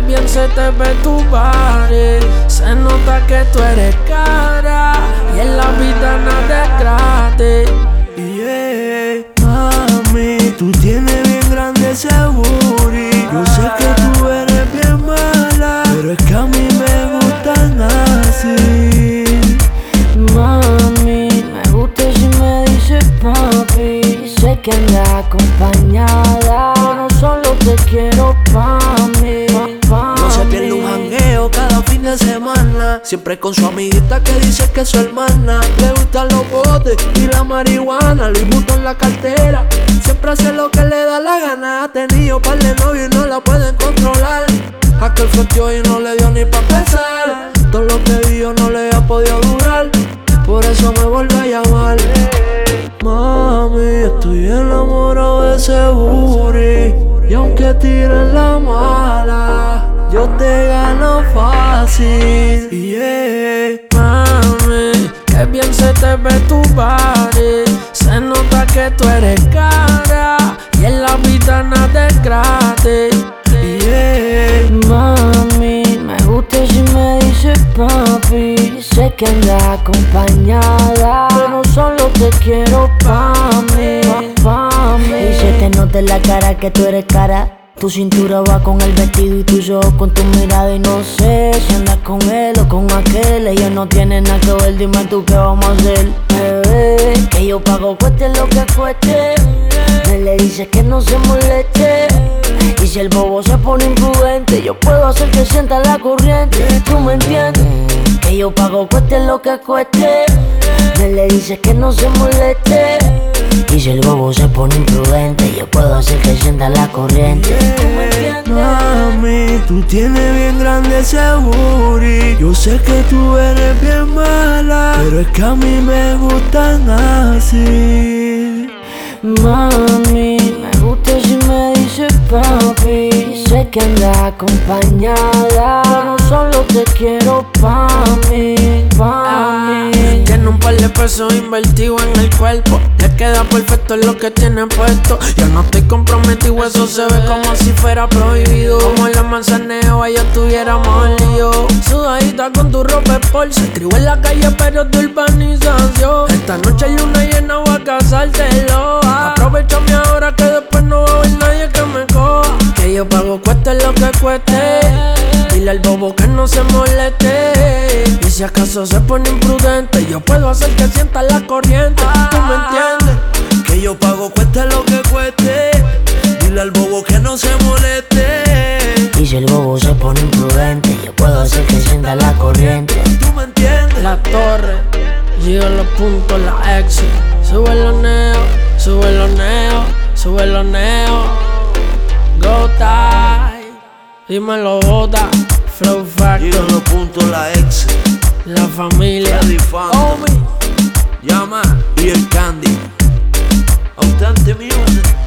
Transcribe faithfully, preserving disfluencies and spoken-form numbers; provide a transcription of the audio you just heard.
bien se te ve tu body. Se nota que tú eres cara y en la vida nada es gratis. Yeah, mami, tú tienes bien grande ese booty. Yo sé que tú eres bien mala, pero es que a mí me gustan así. Mami, me gusta si me dices papi. Sé que andas acompañada, no solo te quiero pa' mí, pa' No se mí. pierde un jangueo cada fin de semana, siempre con su amiguita que dice que es su hermana. Le gustan los botes y la marihuana, Louis Vuitton en la cartera. Siempre hace lo que le da la gana. Ha tenido par de novios y no la pueden controlar. Aquel fronteó y no le dio ni pa' pensar. Todo lo que vio no le ha podido durar, por eso me vuelve a llamar. Mami, estoy enamorado de ese booty, y aunque tiren la mala, yo te gano fácil. Yeah, Mami, que bien se te ve tu body. Se nota que tú eres cara y en la vida nada es gratis. yeah. Mami, me gusta si me dices papi. Sé que andas acompañada, pero solo te quiero pa' mí, pa' mí. Y se te nota en la cara que tú eres cara. Tu cintura va con el vestido y tus ojos con tu mirada. Y no sé si andas con él o con aquel. Ellos no tienen nada que ver, dime tú qué vamos a hacer. Bebé, que yo pago cueste lo que cueste. Me le dices que no se moleste. Y si el bobo se pone imprudente, yo puedo hacer que sienta la corriente. ¿Tú me entiendes? Que yo pago cueste lo que cueste. Me le dices que no se moleste. Y si el bobo se pone imprudente, yo puedo hacer que sienta la corriente. ¿Tú me entiendes? Mami, tú tienes bien grande ese booty. Yo sé que tú eres bien mala, pero es que a mí me gustan así. Mami, me gusta si me dices papi. Sé que andas acompañada, no solo te quiero pa' mí, pa' mí. Tiene un par de pesos invertidos en el cuerpo. Le queda perfecto en lo que tiene puesto. Yo no estoy comprometido, eso se ve como si fuera prohibido. Como en los manzaneos, ahí estuviéramos en lío. Sudadita con tu ropa sport. Se escribo en la calle, pero de urbanización. Esta noche hay luna llena, voy a casártelo. Aprovechame ahora que después no va a haber nadie que me coja. Que yo pago cueste lo que cueste. Dile al bobo que no se moleste. Y si acaso se pone imprudente, yo puedo hacer que sienta la corriente. ¿Tú me entiendes? Que yo pago cueste lo que cueste. Dile al bobo que no se moleste. Y si el bobo se pone imprudente, yo puedo hacer que sienta la corriente. ¿Tú me entiendes? La torre, llego los puntos, la exit. Sube los neos, sube los neos, sube los neos. Go tie, y me lo bota. Flow Factor, Llegan los puntos, la ex, la familia. Freddy Phantom, Homie. Llama y el Candy. Autante Music.